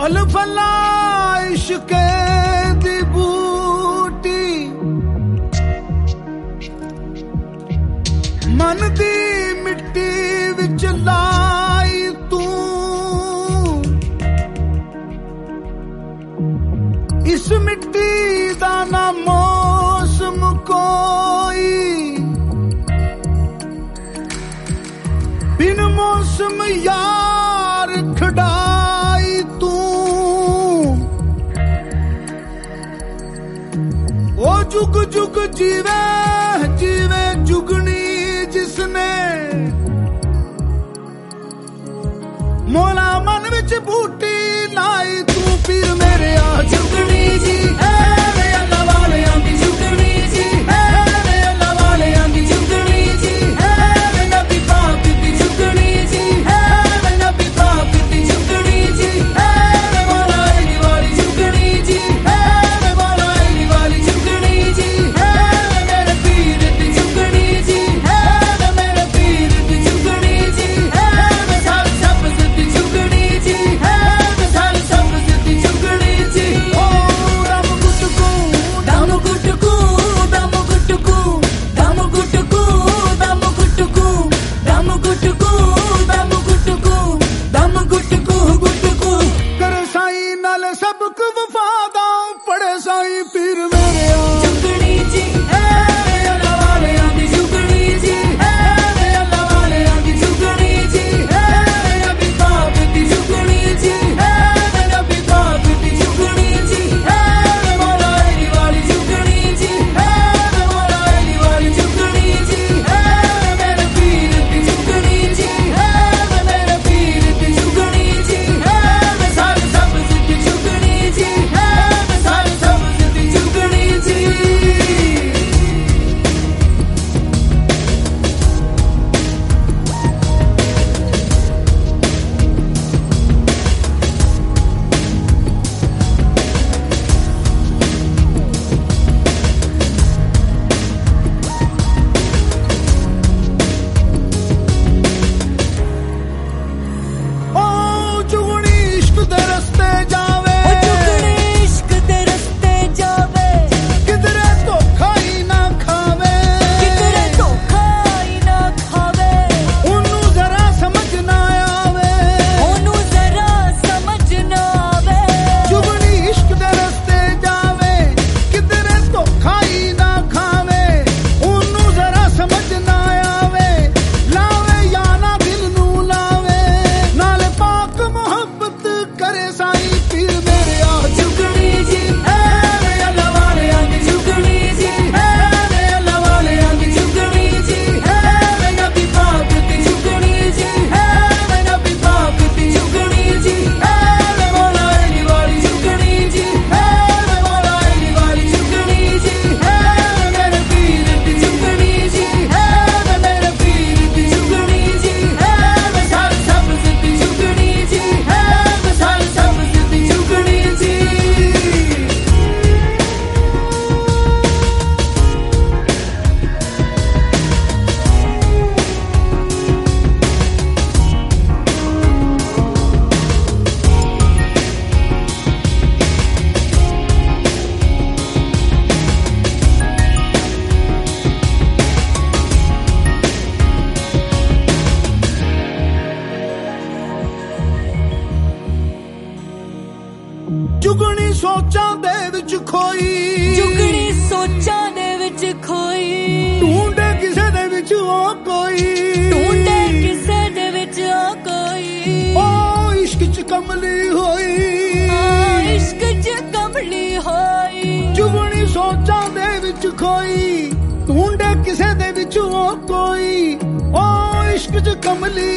फल फला इश्के दी बूटी मन दी मिट्टी विच लाई तू इस मिट्टी दा ना मौसम कोई बिन मौसम यार खड़ाई तू ओ जुग जुग जीवे जीवे जुगनी जिसने मोला मन विच बूटी लाई तू पीर मेरे आ जुगनी जी है अल्लाह वाले आंदी जुगनी जी है अल्लाह वाले आंदी जुगनी जी है नबी पाक दी जुगनी जी है नबी पाक दी जुगनी जी है मौला अली वाली जुगनी जी है मौला अली वाली जुगनी जी है मेरे पीर दी जुगनी जी है मेरे पीर दी जुगनी जी है साल सब दी जुगनी जी है साल सब दी जुगनी जी ओ दम गुटकू दम गुटकू दम गुटकू दम गुटकू दम गुटकू दम गुटकू दम गुटकू दम गुटकू गुटकू कर साईं नाल सबक वफादा पड़े साईं पीर मेरे आ जुगनी जी है अल्लाह वाले आंदी जुगनी जी है अल्लाह वाले आंदी जुगनी जी है नबी पाक दी जुगनी जी है नबी पाक दी जुगनी जी है मौला अली वाली जुगनी जी है मौला अली वाली जुगनी जी है मेरे पीर दी जुगनी जी है मेरे पीर दी जुगनी जी है साल सब दी जुगनी जी है साल सब दी जुगनी जी ओ जुगनी इश्क दे रस्ते जावे जुगनी इश्क दे रस्ते जावे किधरे धोखा ही ना खावे किधरे धोखा ही ना खावे ओनू जरा समझ ना आवे ओनू जरा समझ ना आवे जुगनी इश्क दे रस्ते जावे किधरे धोखा ही ना खावे ओनू जरा समझ ना आवे लावे या ना दिल नू लावे नाले पाक मोहब्बत करे साईं पीर मेरे आ जुगनी जी है अल्लाह वाले आंदी जुगनी जी है अल्लाह वाले आंदी जुगनी जी है नबी पाक दी जुगनी जी है नबी पाक दी जुगनी जी है मौला अली वाली जुगनी जी है मौला अली वाली जुगनी जी है मेरे पीर दी जुगनी जी है मेरे पीर दी जुगनी जी है साल सब दी जुगनी जी है साल सब दी जुगनी जी जुगनी सोचां दे विच खोई जुगनी सोचां दे विच खोई ढूंढे किसे दे विच ओ कोई ढूंढे किसे दे विच आ कोई ओ इश्क च कमली होई इश्क च कमली होई जुगनी सोचां दे विच खोई ढूंढे किसे दे विच ओ कोई ओ इश्क च कमली